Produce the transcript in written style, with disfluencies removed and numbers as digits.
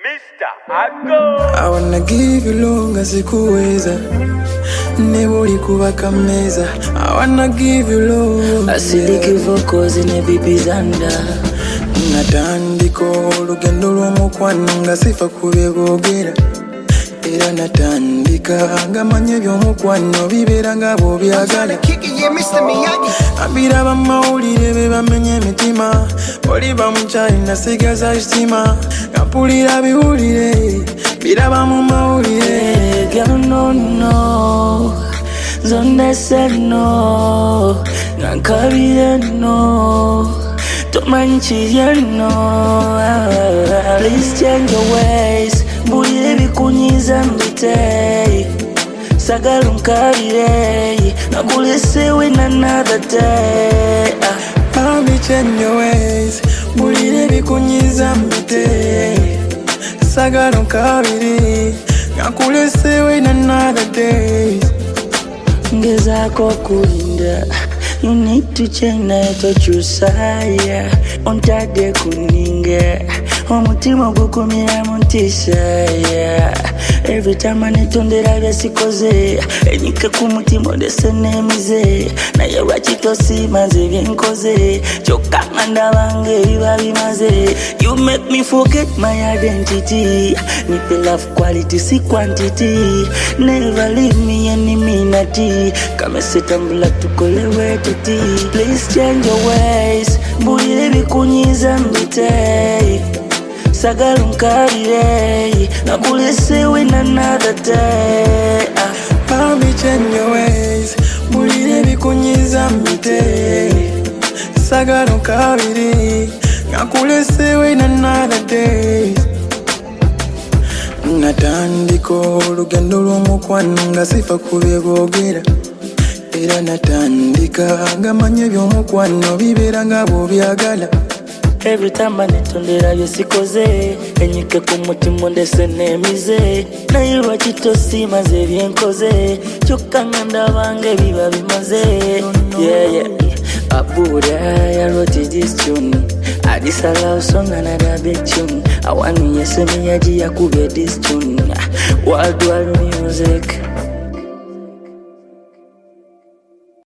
Mr. Ago. I wanna give you longer sikuweza nebuli kubaka meza. I wanna give you love acidity vocals ne bibizanda natandika olugendo lw'omukwano nga sifa kubyeboogera era natandika nga manye by'omukwano bibeera nga bw'obyagala abiraba mawulire be bamenye emitima oliba mukyali nasigaza kitima nga mpulira biwulire biraba mu mawulire girl no zonde said no nankabire no tomanchirye no please change your ways mbulire bikunyiza mbite sagala nkabire nakulese with another day Mommy, change your ways mbulire bikunyiza mbite sagala nkabire nakulese with another day ngezako kulinda. You need to change na tochusaya ontade kuninge omutima gukumira muntisaya every time anitondera byasikoze enyike ku mutima odesenemize naye lwakitosimaze byenkoze kyokka nga ndabange biba bimaze. You make me forget my identity, nipe love quality si quantity, never leave me any minute kamesetambula tukolewe tuti. Please change your ways mbulire bikunyiza mbite sagala nkabire nakulese with another day Mommy, change your ways mbulire bikunyiza mbite sagala nkabire nakulese with another day natandika olugendo lw'omukwano nga sifa kubyeboogera era natandika nga manye by'omukwano bibeera nga bw'obyagala. Every time anitondera byesikoze enyike ku mutima ondesenemize naye lwakitosimaze byenkoze kyokka nga ndabange biba bimaze. Abuda I wrote this tune I disallow song another big tune I want me yesemi yaji yakubye this tune Worldwide music